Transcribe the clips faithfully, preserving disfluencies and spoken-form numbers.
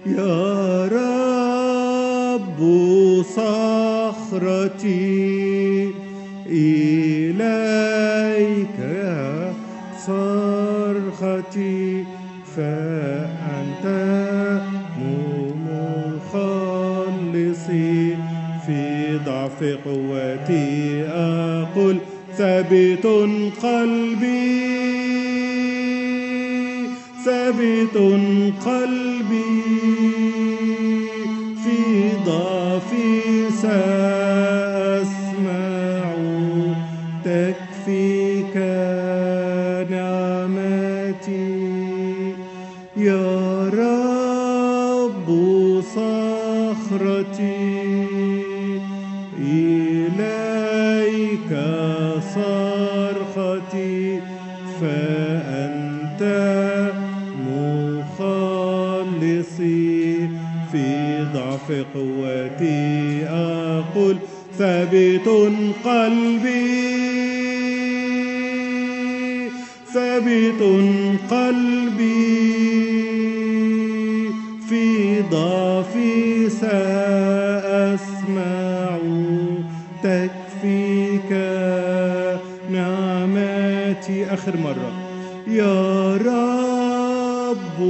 يا رب صخرتي إليك صرختي فأنت مخلصي في ضعف قوتي أقول ثابت قلبي ثابت قلبي في ضعفي سأسمع تكفيك نعمتي يا رب صخرتي إليك صرختي فأنت مخلصي في ضعف قوتي أقول ثابت قلبي ثابت قلبي في ضعفي سأسمع تكفيك نعمتي آخر مرة يا رب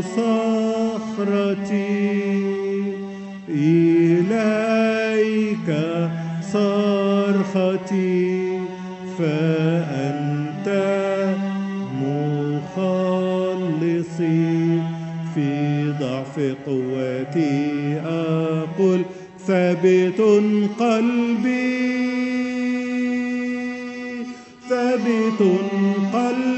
صخرتي إليك صرختي فأنت مخلصي في ضعف قوتي أقول ثابت قلبي ثابت قلبي